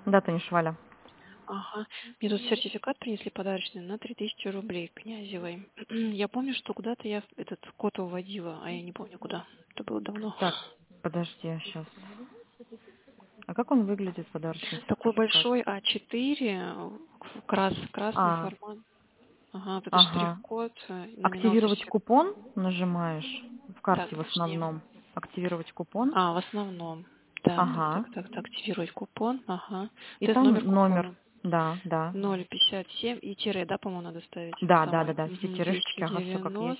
Да, Танишваля. Ага. Мне тут сертификат принесли подарочный на 3000 рублей Князевой. Я помню, что куда-то я этот код уводила, а я не помню куда. Это было давно. Так, подожди, я сейчас. А как он выглядит, подарочный Такой сертификат? большой А4, красный А, формат. Ага, вот это ага. штрих-код, номинал Активировать сертификата. купон нажимаешь в Так, карте в подожди. основном. Активировать купон. А, в основном. Так, Ага. активировать купон, ага. И Вот это номер там номер. купона. Да, да. 0,57 и тире, да, по-моему, надо ставить Да, да, да, самое. да. Все тирешечки, ага, все как есть.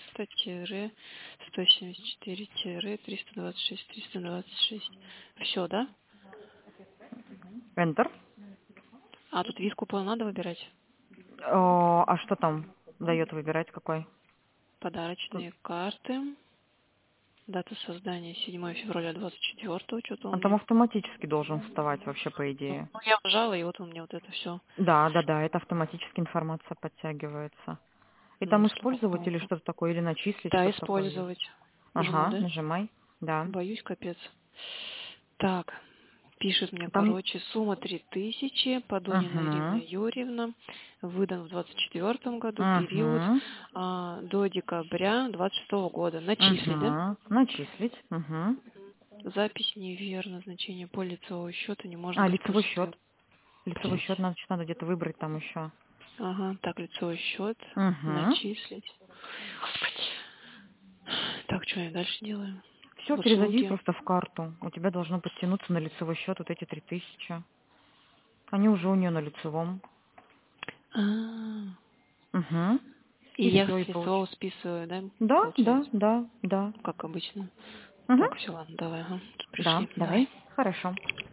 290-174-326-326. Все, да? Enter. А тут вид купона надо выбирать. А что там дает выбирать какой? Тут- Подарочные карты. Дата создания 7 февраля 24-го, что-то Он он там мне... автоматически должен вставать вообще, по идее. Ну, я нажала, и вот он мне вот это все. Да, да, да, это автоматически информация подтягивается. И Ну, там слава использовать или богу. что-то такое, или начислить, Да, что-то такое использовать. есть. Жму, Ага, да? нажимай. Да. Боюсь, капец. Так, пишет мне, Там. короче, сумма 3000, Подунина Ирина Угу. Юрьевна, выдан в 24 году, период Угу. до декабря 26 года. Начислить, да? Угу. Начислить. Угу. Запись неверна, значение по лицевого счета не может А, быть лицевой пустым. счет. Лицевой счет Блять. надо где-то выбрать там еще. Ага, так, лицевой счет, Угу. начислить. Господи. Так, что я дальше делаю? Все, перезайди Услуги. просто в карту. У тебя должно подтянуться на лицевой счет вот эти 3000. Они уже у нее на лицевом. А, Угу. и И я все, и с лицевого получится. списываю, да, Да, да, получается? да, да. Как обычно. Угу. Так, все, ладно, давай, ага. Да, Пришли, давай. давай. Хорошо.